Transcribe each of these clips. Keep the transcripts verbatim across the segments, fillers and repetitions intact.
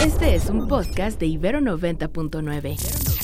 Este es un podcast de Ibero noventa punto nueve.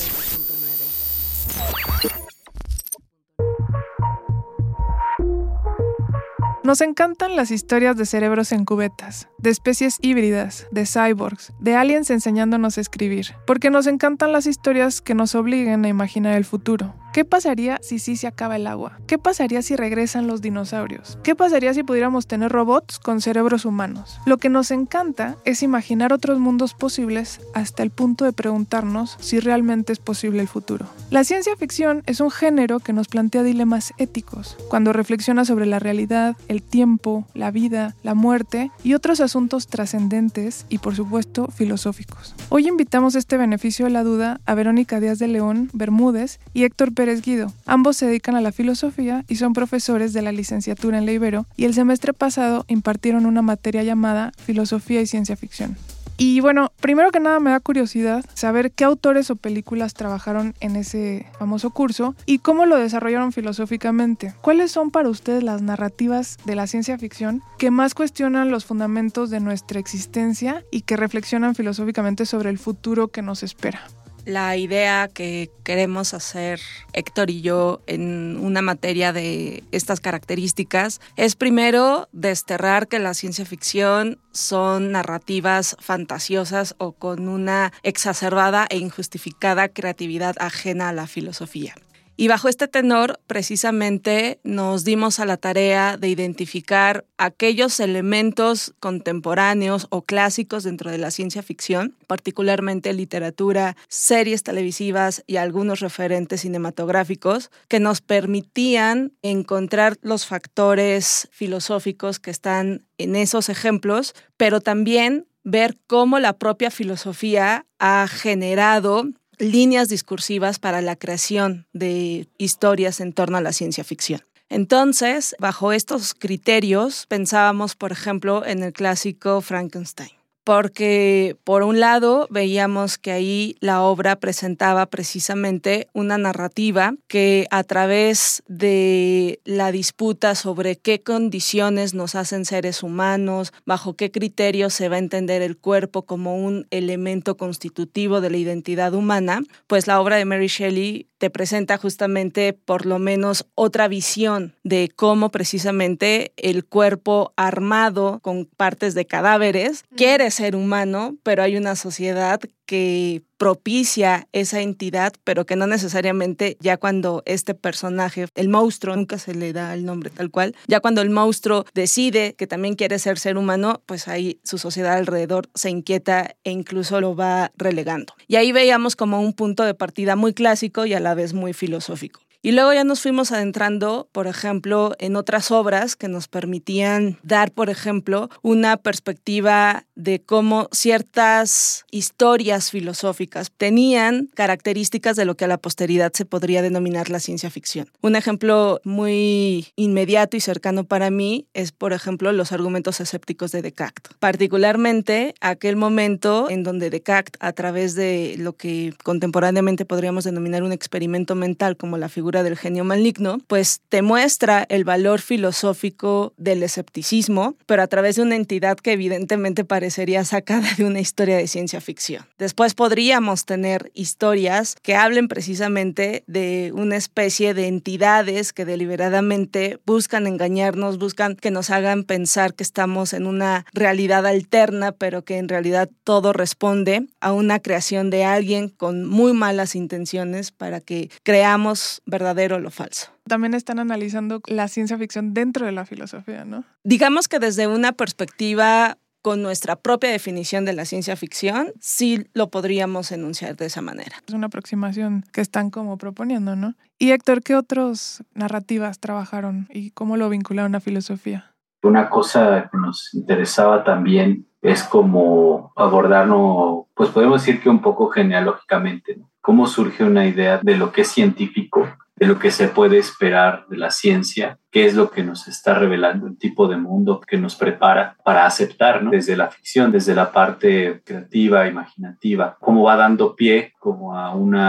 Nos encantan las historias de cerebros en cubetas, de especies híbridas, de cyborgs, de aliens enseñándonos a escribir, porque nos encantan las historias que nos obliguen a imaginar el futuro. ¿Qué pasaría si sí se acaba el agua? ¿Qué pasaría si regresan los dinosaurios? ¿Qué pasaría si pudiéramos tener robots con cerebros humanos? Lo que nos encanta es imaginar otros mundos posibles hasta el punto de preguntarnos si realmente es posible el futuro. La ciencia ficción es un género que nos plantea dilemas éticos, cuando reflexiona sobre la realidad, el tiempo, la vida, la muerte y otros asuntos trascendentes y, por supuesto, filosóficos. Hoy invitamos a este beneficio de la duda a Verónica Díaz de León Bermúdez y Héctor Pérez Guido. Ambos se dedican a la filosofía y son profesores de la licenciatura en la Ibero, y el semestre pasado impartieron una materia llamada Filosofía y Ciencia Ficción. Y bueno, primero que nada me da curiosidad saber qué autores o películas trabajaron en ese famoso curso y cómo lo desarrollaron filosóficamente. ¿Cuáles son para ustedes las narrativas de la ciencia ficción que más cuestionan los fundamentos de nuestra existencia y que reflexionan filosóficamente sobre el futuro que nos espera? La idea que queremos hacer Héctor y yo en una materia de estas características es primero desterrar que la ciencia ficción son narrativas fantasiosas o con una exacerbada e injustificada creatividad ajena a la filosofía. Y bajo este tenor, precisamente, nos dimos a la tarea de identificar aquellos elementos contemporáneos o clásicos dentro de la ciencia ficción, particularmente literatura, series televisivas y algunos referentes cinematográficos, que nos permitían encontrar los factores filosóficos que están en esos ejemplos, pero también ver cómo la propia filosofía ha generado líneas discursivas para la creación de historias en torno a la ciencia ficción. Entonces, bajo estos criterios, pensábamos, por ejemplo, en el clásico Frankenstein. Porque, por un lado, veíamos que ahí la obra presentaba precisamente una narrativa que, a través de la disputa sobre qué condiciones nos hacen seres humanos, bajo qué criterios se va a entender el cuerpo como un elemento constitutivo de la identidad humana, pues la obra de Mary Shelley te presenta justamente por lo menos otra visión de cómo precisamente el cuerpo armado con partes de cadáveres quiere ser humano, pero hay una sociedad que propicia esa entidad, pero que no necesariamente ya cuando este personaje, el monstruo, nunca se le da el nombre tal cual, ya cuando el monstruo decide que también quiere ser ser humano, pues ahí su sociedad alrededor se inquieta e incluso lo va relegando. Y ahí veíamos como un punto de partida muy clásico y a la vez muy filosófico. Y luego ya nos fuimos adentrando, por ejemplo, en otras obras que nos permitían dar, por ejemplo, una perspectiva de cómo ciertas historias filosóficas tenían características de lo que a la posteridad se podría denominar la ciencia ficción. Un ejemplo muy inmediato y cercano para mí es, por ejemplo, los argumentos escépticos de Descartes. Particularmente aquel momento en donde Descartes, a través de lo que contemporáneamente podríamos denominar un experimento mental como la figura del genio maligno, pues te muestra el valor filosófico del escepticismo, pero a través de una entidad que evidentemente parecería sacada de una historia de ciencia ficción. Después podríamos tener historias que hablen precisamente de una especie de entidades que deliberadamente buscan engañarnos, buscan que nos hagan pensar que estamos en una realidad alterna, pero que en realidad todo responde a una creación de alguien con muy malas intenciones para que creamos verdadero o lo falso. También están analizando la ciencia ficción dentro de la filosofía, ¿no? Digamos que desde una perspectiva con nuestra propia definición de la ciencia ficción, sí lo podríamos enunciar de esa manera. Es una aproximación que están como proponiendo, ¿no? Y Héctor, ¿qué otras narrativas trabajaron y cómo lo vincularon a filosofía? Una cosa que nos interesaba también es como abordarnos, pues podemos decir que un poco genealógicamente, ¿no? Cómo surge una idea de lo que es científico, de lo que se puede esperar de la ciencia, qué es lo que nos está revelando el tipo de mundo que nos prepara para aceptar, ¿no? Desde la ficción, desde la parte creativa, imaginativa, cómo va dando pie como a una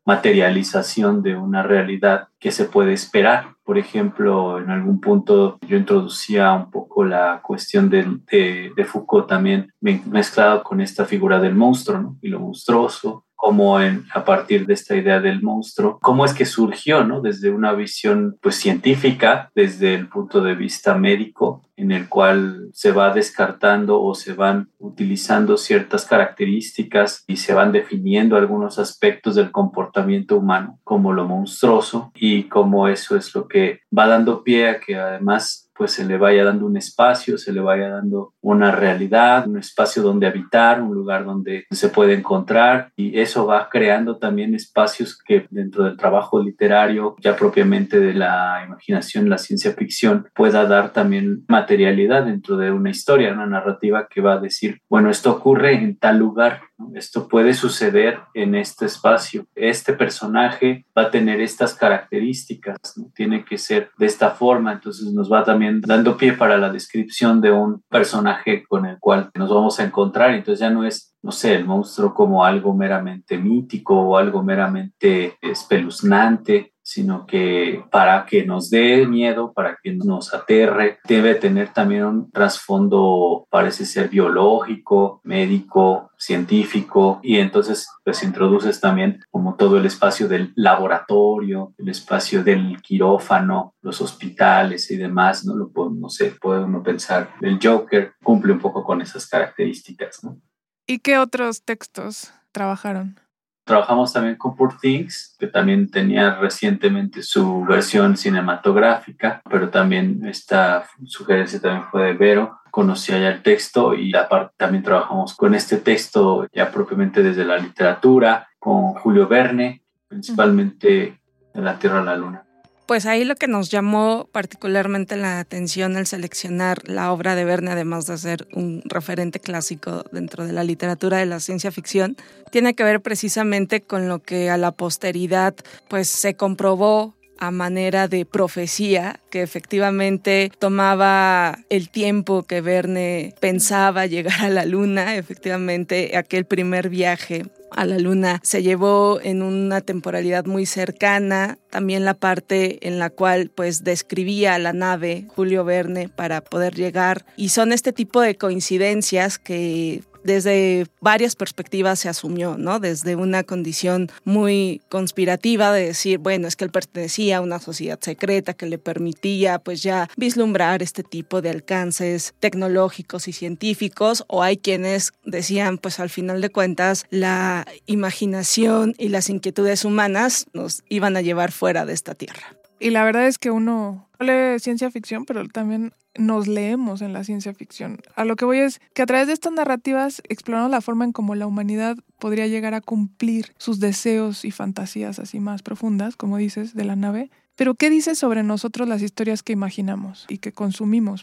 materialización de una realidad que se puede esperar. Por ejemplo, en algún punto yo introducía un poco la cuestión de, de, de Foucault también mezclado con esta figura del monstruo, ¿no? Y lo monstruoso, como en, a partir de esta idea del monstruo, cómo es que surgió, ¿no? Desde una visión pues científica, desde el punto de vista médico, en el cual se va descartando o se van utilizando ciertas características y se van definiendo algunos aspectos del comportamiento humano como lo monstruoso, y cómo eso es lo que va dando pie a que además pues se le vaya dando un espacio, se le vaya dando una realidad, un espacio donde habitar, un lugar donde se puede encontrar, y eso va creando también espacios que dentro del trabajo literario, ya propiamente de la imaginación, la ciencia ficción, pueda dar también materialidad dentro de una historia, una narrativa que va a decir, bueno, esto ocurre en tal lugar, ¿no? Esto puede suceder en este espacio, este personaje va a tener estas características, ¿no? Tiene que ser de esta forma, entonces nos va también dando pie para la descripción de un personaje con el cual nos vamos a encontrar. Entonces ya no es, no sé, el monstruo como algo meramente mítico o algo meramente espeluznante, sino que para que nos dé miedo, para que nos aterre, debe tener también un trasfondo, parece ser biológico, médico, científico, y entonces pues introduces también como todo el espacio del laboratorio, el espacio del quirófano, los hospitales y demás, ¿no? Lo puedo, no sé, puede uno pensar, el Joker cumple un poco con esas características, ¿no? ¿Y qué otros textos trabajaron? Trabajamos también con Poor Things, que también tenía recientemente su versión cinematográfica, pero también esta sugerencia también fue de Vero. Conocía ya el texto y aparte también trabajamos con este texto ya propiamente desde la literatura, con Julio Verne, principalmente de La Tierra a la Luna. Pues ahí lo que nos llamó particularmente la atención al seleccionar la obra de Verne, además de ser un referente clásico dentro de la literatura de la ciencia ficción, tiene que ver precisamente con lo que a la posteridad pues se comprobó a manera de profecía, que efectivamente tomaba el tiempo que Verne pensaba llegar a la luna. Efectivamente, aquel primer viaje a la luna se llevó en una temporalidad muy cercana. También la parte en la cual pues describía la nave Julio Verne para poder llegar. Y son este tipo de coincidencias que desde varias perspectivas se asumió, ¿no? Desde una condición muy conspirativa de decir, bueno, es que él pertenecía a una sociedad secreta que le permitía pues ya vislumbrar este tipo de alcances tecnológicos y científicos, o hay quienes decían, pues al final de cuentas, la imaginación y las inquietudes humanas nos iban a llevar fuera de esta tierra. Y la verdad es que uno lee ciencia ficción, pero también nos leemos en la ciencia ficción. A lo que voy es que a través de estas narrativas exploramos la forma en cómo la humanidad podría llegar a cumplir sus deseos y fantasías así más profundas, como dices, de la nave. Pero ¿qué dice sobre nosotros las historias que imaginamos y que consumimos?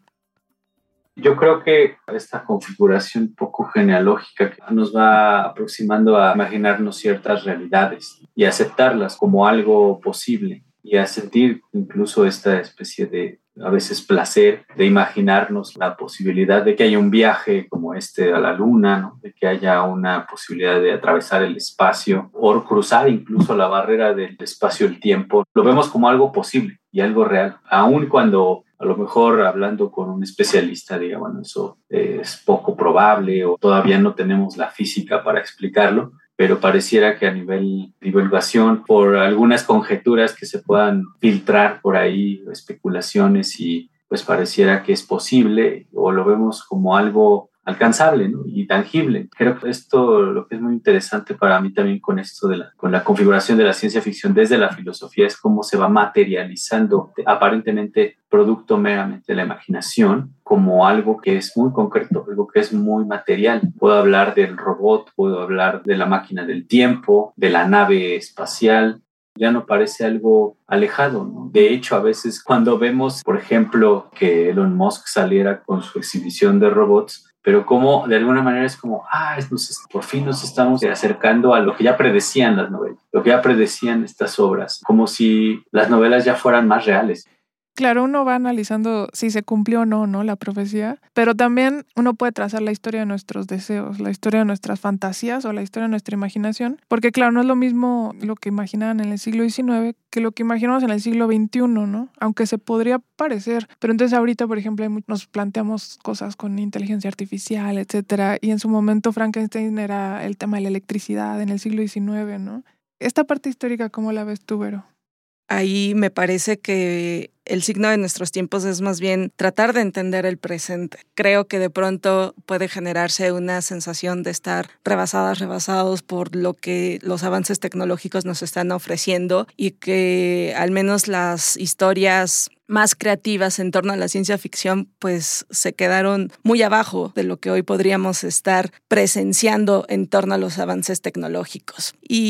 Yo creo que esta configuración un poco genealógica nos va aproximando a imaginarnos ciertas realidades y aceptarlas como algo posible, y a sentir incluso esta especie de, a veces, placer de imaginarnos la posibilidad de que haya un viaje como este a la luna, ¿no? De que haya una posibilidad de atravesar el espacio o cruzar incluso la barrera del espacio y el tiempo. Lo vemos como algo posible y algo real, aun cuando a lo mejor hablando con un especialista diga, bueno, eso es poco probable o todavía no tenemos la física para explicarlo, pero pareciera que a nivel divulgación, por algunas conjeturas que se puedan filtrar por ahí, especulaciones, y pues pareciera que es posible o lo vemos como algo alcanzable, ¿no? Y tangible. Creo que esto, lo que es muy interesante para mí también con esto de la, con la configuración de la ciencia ficción desde la filosofía, es cómo se va materializando aparentemente producto meramente de la imaginación como algo que es muy concreto, algo que es muy material. Puedo hablar del robot, puedo hablar de la máquina del tiempo, de la nave espacial. Ya no parece algo alejado, ¿no? De hecho, a veces cuando vemos, por ejemplo, que Elon Musk saliera con su exhibición de robots, pero como de alguna manera es como, ah, nos, por fin nos estamos acercando a lo que ya predecían las novelas, lo que ya predecían estas obras, como si las novelas ya fueran más reales. Claro, uno va analizando si se cumplió o no, ¿no? La profecía, pero también uno puede trazar la historia de nuestros deseos, la historia de nuestras fantasías o la historia de nuestra imaginación, porque claro, no es lo mismo lo que imaginaban en el siglo diecinueve que lo que imaginamos en el siglo veintiuno, ¿no? Aunque se podría parecer, pero entonces ahorita, por ejemplo, nos planteamos cosas con inteligencia artificial, etcétera, y en su momento Frankenstein era el tema de la electricidad en el siglo diecinueve, ¿no? Esta parte histórica, ¿cómo la ves tú, Vero? Ahí me parece que el signo de nuestros tiempos es más bien tratar de entender el presente. Creo que de pronto puede generarse una sensación de estar rebasadas, rebasados por lo que los avances tecnológicos nos están ofreciendo y que al menos las historias más creativas en torno a la ciencia ficción pues se quedaron muy abajo de lo que hoy podríamos estar presenciando en torno a los avances tecnológicos.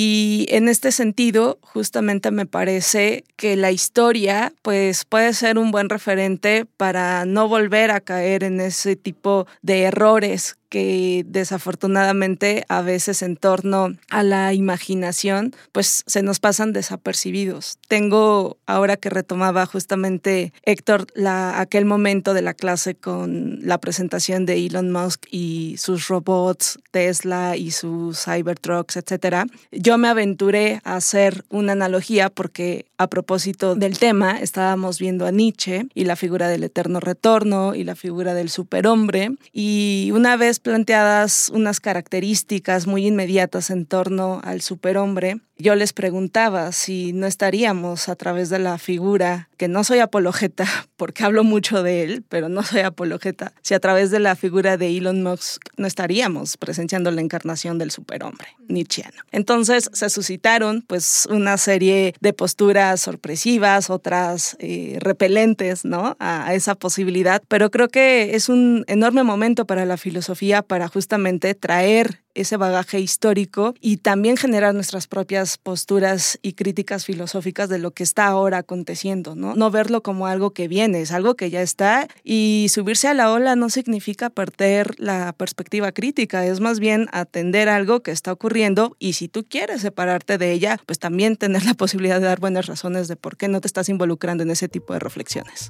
Y en este sentido, justamente me parece que la historia pues puede ser un buen referente para no volver a caer en ese tipo de errores que desafortunadamente a veces en torno a la imaginación pues se nos pasan desapercibidos. Tengo, ahora que retomaba justamente Héctor la, aquel momento de la clase con la presentación de Elon Musk y sus robots, Tesla y sus Cybertrucks, etcétera, yo me aventuré a hacer una analogía porque a propósito del tema estábamos viendo a Nietzsche y la figura del eterno retorno y la figura del superhombre, y una vez planteadas unas características muy inmediatas en torno al superhombre, yo les preguntaba si no estaríamos a través de la figura, que no soy apologeta porque hablo mucho de él, pero no soy apologeta, si a través de la figura de Elon Musk no estaríamos presenciando la encarnación del superhombre nietzscheano. Entonces se suscitaron pues una serie de posturas sorpresivas, otras eh, repelentes, ¿no?, a, a esa posibilidad, pero creo que es un enorme momento para la filosofía para justamente traer ese bagaje histórico y también generar nuestras propias posturas y críticas filosóficas de lo que está ahora aconteciendo, ¿no? No verlo como algo que viene, es algo que ya está, y subirse a la ola no significa perder la perspectiva crítica, es más bien atender algo que está ocurriendo, y si tú quieres separarte de ella, pues también tener la posibilidad de dar buenas razones de por qué no te estás involucrando en ese tipo de reflexiones.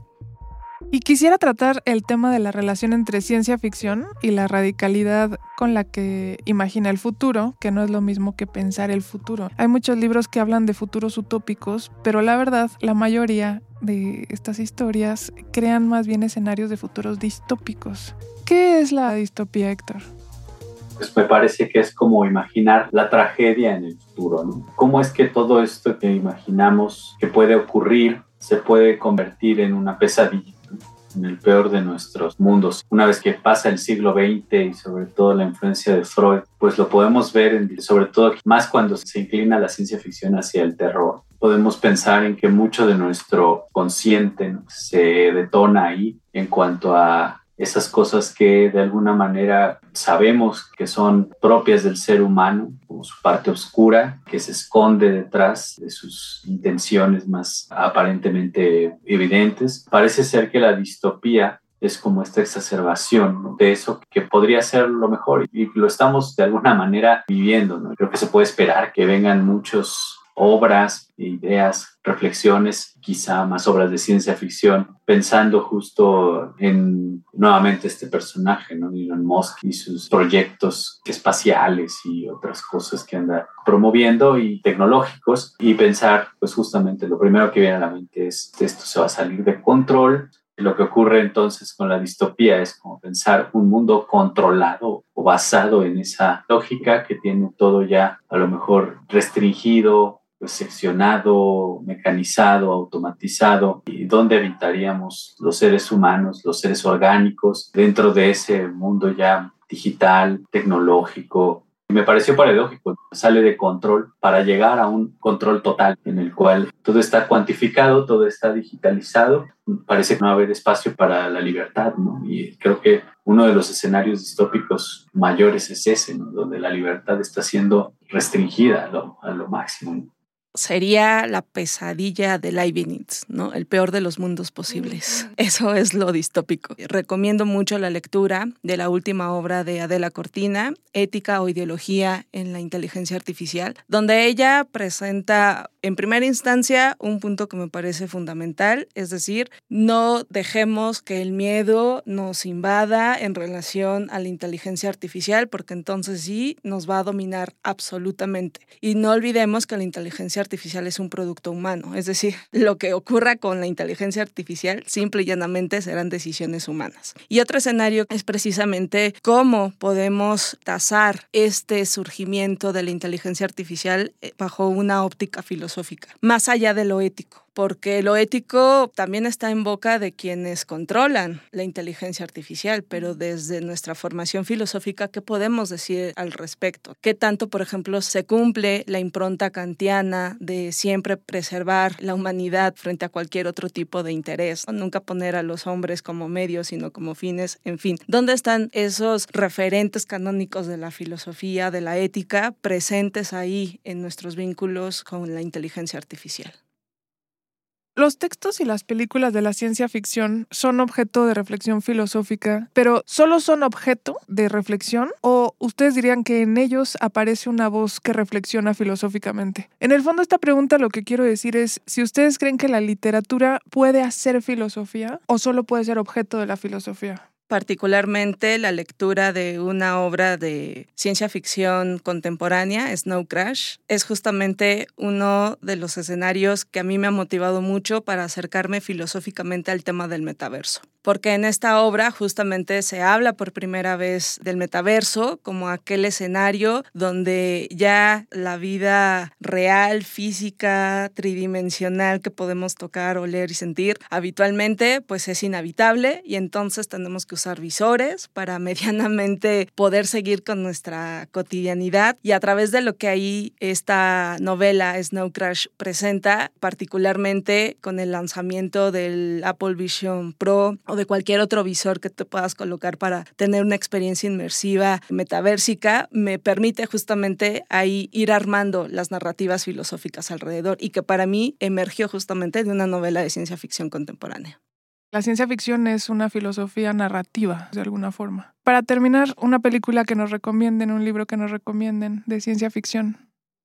Y quisiera tratar el tema de la relación entre ciencia ficción y la radicalidad con la que imagina el futuro, que no es lo mismo que pensar el futuro. Hay muchos libros que hablan de futuros utópicos, pero la verdad, la mayoría de estas historias crean más bien escenarios de futuros distópicos. ¿Qué es la distopía, Héctor? Pues me parece que es como imaginar la tragedia en el futuro, ¿no? ¿Cómo es que todo esto que imaginamos que puede ocurrir se puede convertir en una pesadilla, en el peor de nuestros mundos? Una vez que pasa el siglo veinte y sobre todo la influencia de Freud, pues lo podemos ver, en, sobre todo más cuando se inclina la ciencia ficción hacia el terror. Podemos pensar en que mucho de nuestro consciente, ¿no?, se detona ahí en cuanto a esas cosas que de alguna manera sabemos que son propias del ser humano, como su parte oscura, que se esconde detrás de sus intenciones más aparentemente evidentes. Parece ser que la distopía es como esta exacerbación, ¿no?, de eso que podría ser lo mejor, y lo estamos de alguna manera viviendo, ¿no? Creo que se puede esperar que vengan muchas obras, ideas, reflexiones, quizá más obras de ciencia ficción, pensando justo en nuevamente este personaje, ¿no?, Elon Musk y sus proyectos espaciales y otras cosas que anda promoviendo y tecnológicos, y pensar pues justamente lo primero que viene a la mente es esto se va a salir de control. Lo que ocurre entonces con la distopía es como pensar un mundo controlado o basado en esa lógica que tiene todo ya a lo mejor restringido, pues seccionado, mecanizado, automatizado, y dónde habitaríamos los seres humanos, los seres orgánicos dentro de ese mundo ya digital, tecnológico. Me pareció paradójico, sale de control para llegar a un control total en el cual todo está cuantificado, todo está digitalizado. Parece no haber espacio para la libertad, ¿no? Y creo que uno de los escenarios distópicos mayores es ese, ¿no?, donde la libertad está siendo restringida a lo, a lo máximo, ¿no? Sería la pesadilla de Leibniz, ¿no? El peor de los mundos posibles. Eso es lo distópico. Recomiendo mucho la lectura de la última obra de Adela Cortina, Ética o ideología en la inteligencia artificial, donde ella presenta En primera instancia, un punto que me parece fundamental, es decir, no dejemos que el miedo nos invada en relación a la inteligencia artificial, porque entonces sí nos va a dominar absolutamente. Y no olvidemos que la inteligencia artificial es un producto humano, es decir, lo que ocurra con la inteligencia artificial simple y llanamente serán decisiones humanas. Y otro escenario es precisamente cómo podemos tasar este surgimiento de la inteligencia artificial bajo una óptica filosófica, más allá de lo ético. Porque lo ético también está en boca de quienes controlan la inteligencia artificial, pero desde nuestra formación filosófica, ¿qué podemos decir al respecto? ¿Qué tanto, por ejemplo, se cumple la impronta kantiana de siempre preservar la humanidad frente a cualquier otro tipo de interés? Nunca poner a los hombres como medios, sino como fines, en fin. ¿Dónde están esos referentes canónicos de la filosofía, de la ética, presentes ahí en nuestros vínculos con la inteligencia artificial? Los textos y las películas de la ciencia ficción son objeto de reflexión filosófica, pero ¿solo son objeto de reflexión o ustedes dirían que en ellos aparece una voz que reflexiona filosóficamente? En el fondo, esta pregunta lo que quiero decir es si ustedes creen que la literatura puede hacer filosofía o solo puede ser objeto de la filosofía. Particularmente la lectura de una obra de ciencia ficción contemporánea, Snow Crash, es justamente uno de los escenarios que a mí me ha motivado mucho para acercarme filosóficamente al tema del metaverso. Porque en esta obra justamente se habla por primera vez del metaverso como aquel escenario donde ya la vida real, física, tridimensional que podemos tocar, oler y sentir habitualmente pues es inhabitable y entonces tenemos que usar visores para medianamente poder seguir con nuestra cotidianidad y a través de lo que ahí esta novela Snow Crash presenta, particularmente con el lanzamiento del Apple Vision Pro o de cualquier otro visor que te puedas colocar para tener una experiencia inmersiva metaversica, me permite justamente ahí ir armando las narrativas filosóficas alrededor y que para mí emergió justamente de una novela de ciencia ficción contemporánea. La ciencia ficción es una filosofía narrativa, de alguna forma. Para terminar, una película que nos recomienden, un libro que nos recomienden de ciencia ficción.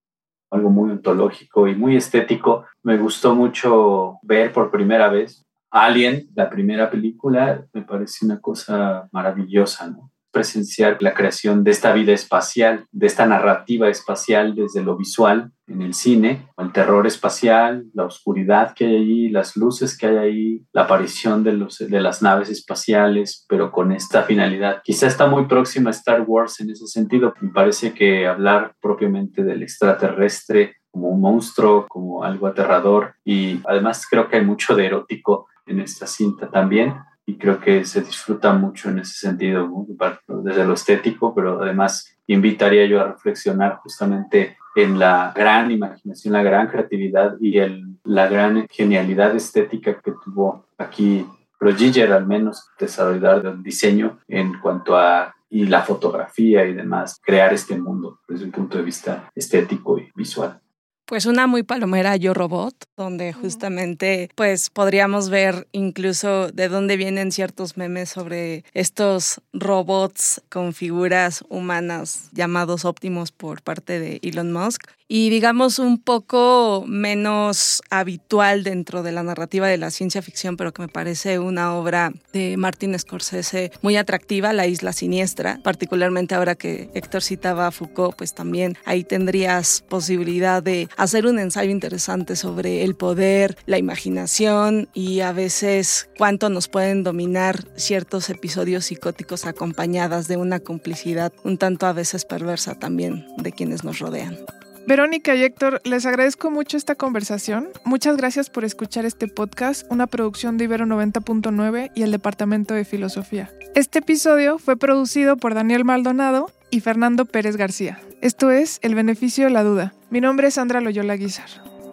Algo muy ontológico y muy estético. Me gustó mucho ver por primera vez Alien, la primera película, me parece una cosa maravillosa, ¿no? Presenciar la creación de esta vida espacial, de esta narrativa espacial desde lo visual en el cine, el terror espacial, la oscuridad que hay ahí, las luces que hay ahí, la aparición de, los, de las naves espaciales, pero con esta finalidad. Quizá está muy próxima a Star Wars en ese sentido. Me parece que hablar propiamente del extraterrestre como un monstruo, como algo aterrador, y además creo que hay mucho de erótico en esta cinta también, y creo que se disfruta mucho en ese sentido, ¿no? Desde lo estético, pero además invitaría yo a reflexionar justamente en la gran imaginación, la gran creatividad y el, la gran genialidad estética que tuvo aquí Giger, al menos desarrollar el diseño en cuanto a y la fotografía y demás, crear este mundo desde un punto de vista estético y visual. Pues una muy palomera Yo Robot, donde justamente pues podríamos ver incluso de dónde vienen ciertos memes sobre estos robots con figuras humanas llamados Optimus por parte de Elon Musk. Y digamos un poco menos habitual dentro de la narrativa de la ciencia ficción, pero que me parece una obra de Martin Scorsese muy atractiva, La Isla Siniestra, particularmente ahora que Héctor citaba a Foucault, pues también ahí tendrías posibilidad de hacer un ensayo interesante sobre el poder, la imaginación y a veces cuánto nos pueden dominar ciertos episodios psicóticos acompañadas de una complicidad un tanto a veces perversa también de quienes nos rodean. Verónica y Héctor, les agradezco mucho esta conversación. Muchas gracias por escuchar este podcast, una producción de Ibero noventa punto nueve y el Departamento de Filosofía. Este episodio fue producido por Daniel Maldonado y Fernando Pérez García. Esto es El Beneficio de la Duda. Mi nombre es Sandra Loyola Guizar.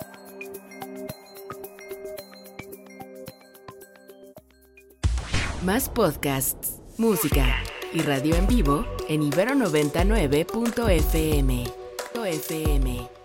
Más podcasts, música y radio en vivo en ibero noventa y nueve punto f m. F M.